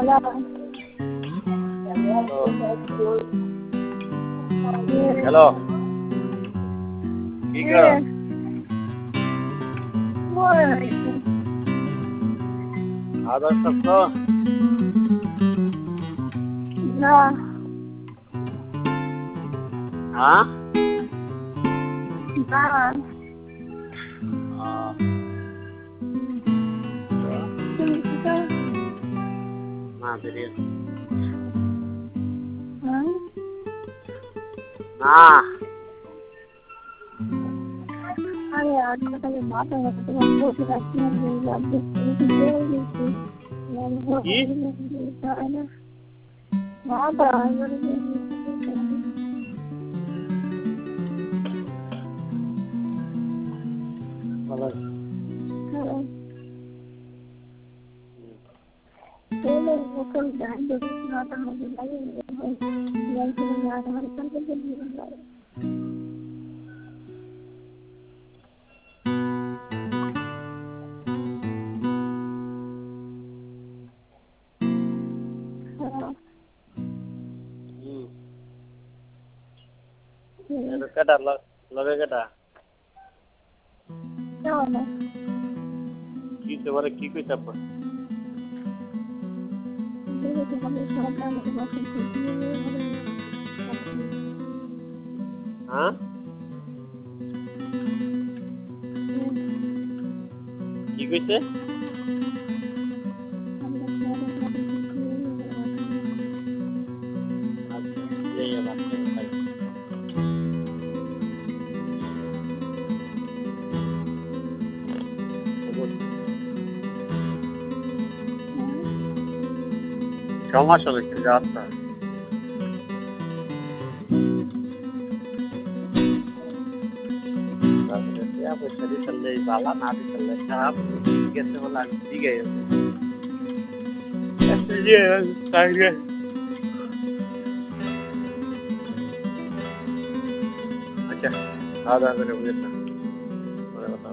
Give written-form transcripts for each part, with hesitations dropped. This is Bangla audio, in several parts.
হ্যালো কি করো আদর সত্য না হ্যাঁ না না বেরিয়ে হ্যাঁ না আরে আট কথা মাথা ব্যথা তোমার বসে রাখছি না মাথা ভালো local band is not a কেটা লগে কেটা কি তোমার কি কই চাপ হ্যাঁ কি কইছে সমস্যা হচ্ছে যাত্রা পয়সা দিতে বালা না দিতে খারাপ গেছে বলে আমি ঠিক আছে আচ্ছা খাওয়া দাওয়া করে বুঝেছ পরে কথা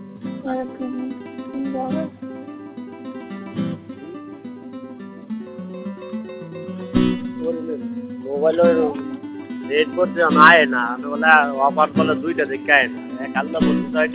মোবাইলের রেট করতে আয় না বলে অফার বলে দুইটা দেখে আয় না এক আলাদা বলতে